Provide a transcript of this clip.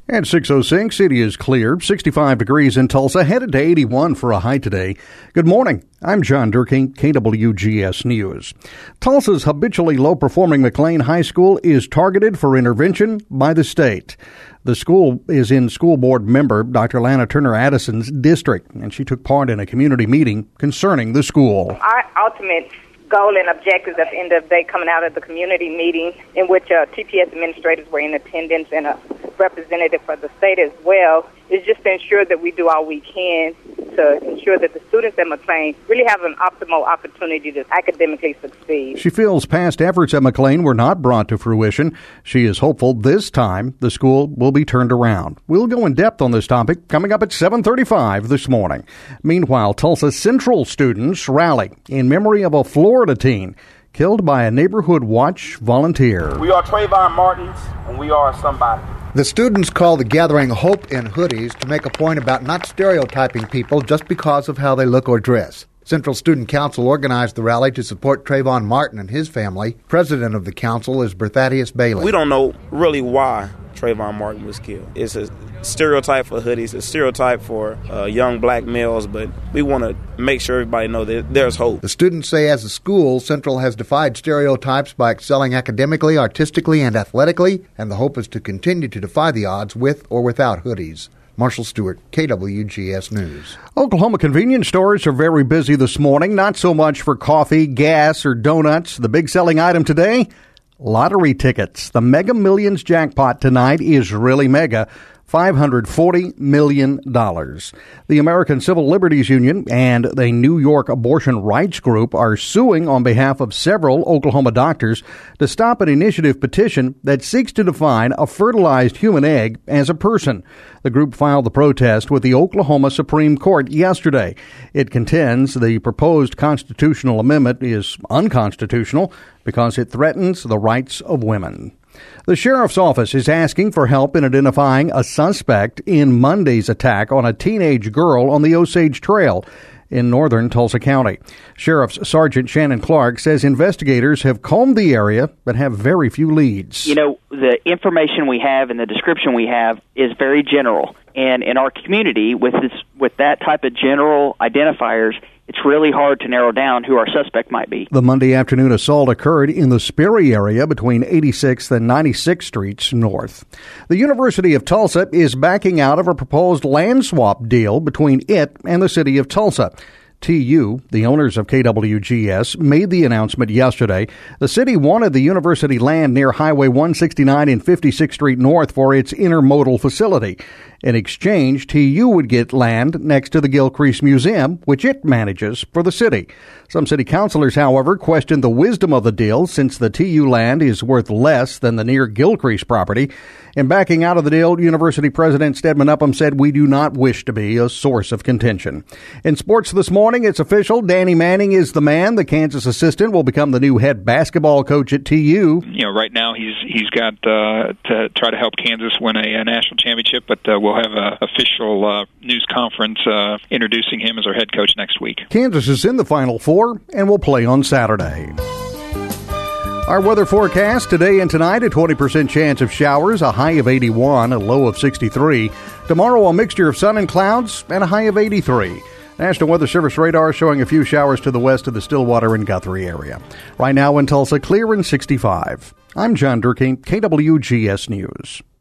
At 6:06, it is clear, 65 degrees in Tulsa, headed to 81 for a high today. Good morning. I'm John Durkin, KWGS News. Tulsa's habitually low-performing McLean High School is targeted for intervention by the state. The school is in school board member Dr. Lana Turner Addison's district, and she took part in a community meeting concerning the school. Our ultimate goal and objectives at the end of the day coming out of the community meeting in which TPS administrators were in attendance and a representative for the state as well is just to ensure that we do all we can to ensure that the students at McLean really have an optimal opportunity to academically succeed. She feels past efforts at McLean were not brought to fruition. She is hopeful this time the school will be turned around. We'll go in depth on this topic coming up at 7:35 this morning. Meanwhile, Tulsa Central students rally in memory of a Florida teen killed by a Neighborhood Watch volunteer. We are Trayvon Martins, and we are somebody. The students call the gathering Hope in Hoodies to make a point about not stereotyping people just because of how they look or dress. Central Student Council organized the rally to support Trayvon Martin and his family. President of the council is Berthadius Bailey. We don't know really why Trayvon Martin was killed. It's a stereotype for hoodies, a stereotype for young black males, but we want to make sure everybody knows that there's hope. The students say as a school, Central has defied stereotypes by excelling academically, artistically, and athletically, and the hope is to continue to defy the odds with or without hoodies. Marshall Stewart, KWGS News. Oklahoma convenience stores are very busy this morning, not so much for coffee, gas, or donuts. The big selling item today, lottery tickets. The Mega Millions jackpot tonight is really mega. $540 million. The American Civil Liberties Union and the New York abortion rights group are suing on behalf of several Oklahoma doctors to stop an initiative petition that seeks to define a fertilized human egg as a person. The group filed the protest with the Oklahoma Supreme Court yesterday. It contends the proposed constitutional amendment is unconstitutional because it threatens the rights of women. The sheriff's office is asking for help in identifying a suspect in Monday's attack on a teenage girl on the Osage Trail in northern Tulsa County. Sheriff's Sergeant Shannon Clark says investigators have combed the area but have very few leads. You know, the information we have and the description we have is very general. And in our community, with that type of general identifiers, it's really hard to narrow down who our suspect might be. The Monday afternoon assault occurred in the Sperry area between 86th and 96th Streets North. The University of Tulsa is backing out of a proposed land swap deal between it and the city of Tulsa. TU, the owners of KWGS, made the announcement yesterday. The city wanted the university land near Highway 169 and 56th Street North for its intermodal facility. In exchange, TU would get land next to the Gilcrease Museum, which it manages for the city. Some city councilors, however, questioned the wisdom of the deal since the TU land is worth less than the near Gilcrease property. In backing out of the deal, University President Stedman Upham said, "We do not wish to be a source of contention." In sports this morning, it's official. Danny Manning is the man. The Kansas assistant will become the new head basketball coach at TU. You know, right now he's got to try to help Kansas win a national championship, but we'll have an official news conference introducing him as our head coach next week. Kansas is in the Final Four and will play on Saturday. Our weather forecast today and tonight, a 20% chance of showers, a high of 81, a low of 63. Tomorrow, a mixture of sun and clouds and a high of 83. National Weather Service radar showing a few showers to the west of the Stillwater and Guthrie area. Right now in Tulsa, clear and 65. I'm John Durkin, KWGS News.